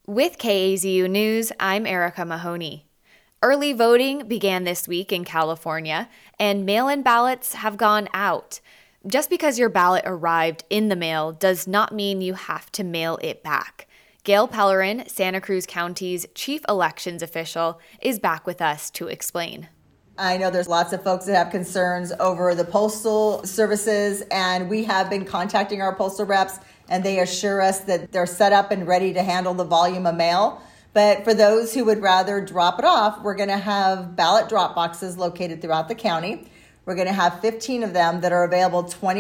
With KAZU News, I'm Erica Mahoney. Early voting began this week in California, and mail-in ballots have gone out. Just because your ballot arrived in the mail does not mean you have to mail it back. Gail Pellerin, Santa Cruz County's chief elections official, is back with us to explain. I know there's lots of folks that have concerns over the postal services, and we have been contacting our postal reps, and they assure us that they're set up and ready to handle the volume of mail. But for those who would rather drop it off, we're going to have ballot drop boxes located throughout the county. We're going to have 15 of them that are available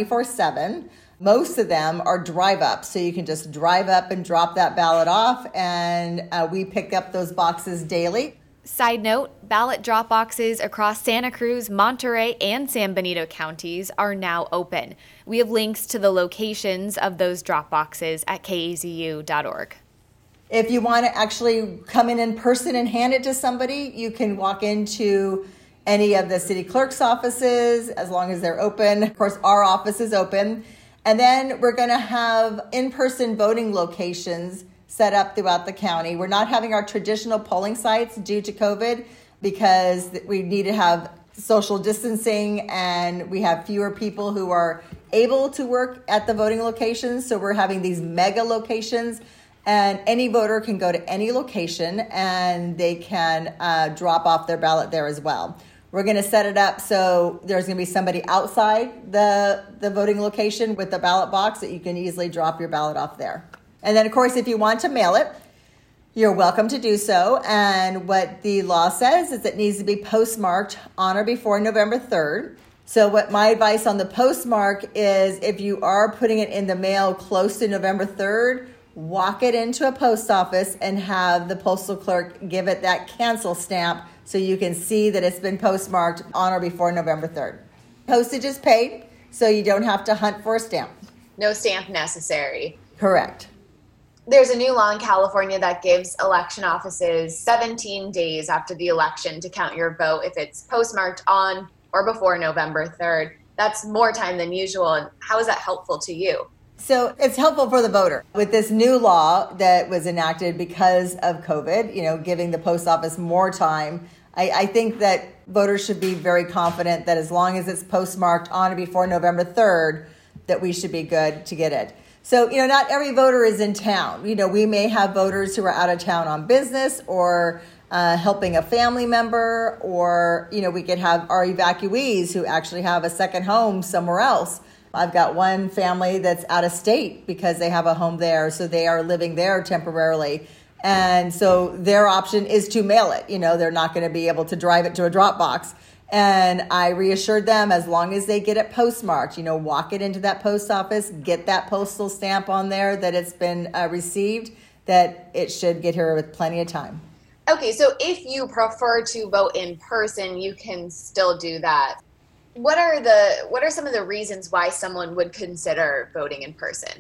24/7. Most of them are drive up, so you can just drive up and drop that ballot off, and we pick up those boxes daily. Side note, ballot drop boxes across Santa Cruz, Monterey, and San Benito counties are now open. We have links to the locations of those drop boxes at kazu.org. If you want to actually come in person and hand it to somebody, you can walk into any of the city clerk's offices as long as they're open. Of course, our office is open. And then we're going to have in-person voting locations set up throughout the county. We're not having our traditional polling sites due to COVID because we need to have social distancing and we have fewer people who are able to work at the voting locations. So we're having these mega locations, and any voter can go to any location and they can drop off their ballot there as well. We're going to set it up so there's going to be somebody outside the voting location with the ballot box that you can easily drop your ballot off there. And then, of course, if you want to mail it, you're welcome to do so. And what the law says is it needs to be postmarked on or before November 3rd. So what my advice on the postmark is, if you are putting it in the mail close to November 3rd, walk it into a post office and have the postal clerk give it that cancel stamp so you can see that it's been postmarked on or before November 3rd. Postage is paid, so you don't have to hunt for a stamp. No stamp necessary. Correct. There's a new law in California that gives election offices 17 days after the election to count your vote if it's postmarked on or before November 3rd. That's more time than usual. And how is that helpful to you? So it's helpful for the voter. With this new law that was enacted because of COVID, giving the post office more time, I think that voters should be very confident that as long as it's postmarked on or before November 3rd, that we should be good to get it. So, not every voter is in town. We may have voters who are out of town on business or helping a family member, or, we could have our evacuees who actually have a second home somewhere else. I've got one family that's out of state because they have a home there, so they are living there temporarily. And so their option is to mail it. They're not going to be able to drive it to a drop box. And I reassured them, as long as they get it postmarked, walk it into that post office, get that postal stamp on there that it's been received, that it should get here with plenty of time. Okay, so if you prefer to vote in person, you can still do that. What are some of the reasons why someone would consider voting in person?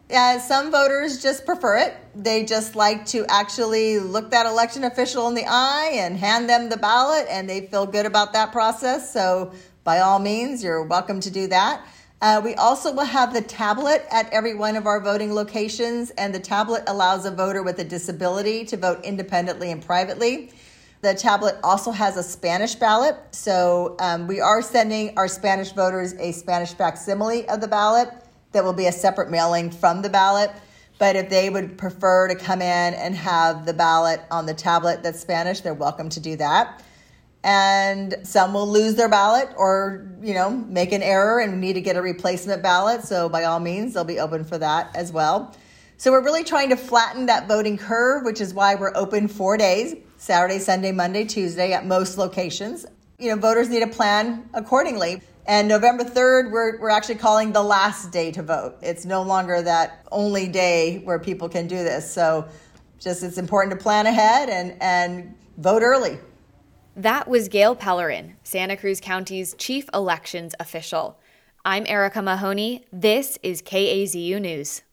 Some voters just prefer it. They just like to actually look that election official in the eye and hand them the ballot, and they feel good about that process. So by all means, you're welcome to do that. We also will have the tablet at every one of our voting locations, and the tablet allows a voter with a disability to vote independently and privately. The tablet also has a Spanish ballot, so we are sending our Spanish voters a Spanish facsimile of the ballot. That will be a separate mailing from the ballot. But if they would prefer to come in and have the ballot on the tablet that's Spanish, they're welcome to do that. And some will lose their ballot or, make an error and need to get a replacement ballot. So by all means, they'll be open for that as well. So we're really trying to flatten that voting curve, which is why we're open 4 days, Saturday, Sunday, Monday, Tuesday at most locations. Voters need to plan accordingly. And November 3rd, we're actually calling the last day to vote. It's no longer that only day where people can do this. So it's important to plan ahead and vote early. That was Gail Pellerin, Santa Cruz County's chief elections official. I'm Erica Mahoney. This is KAZU News.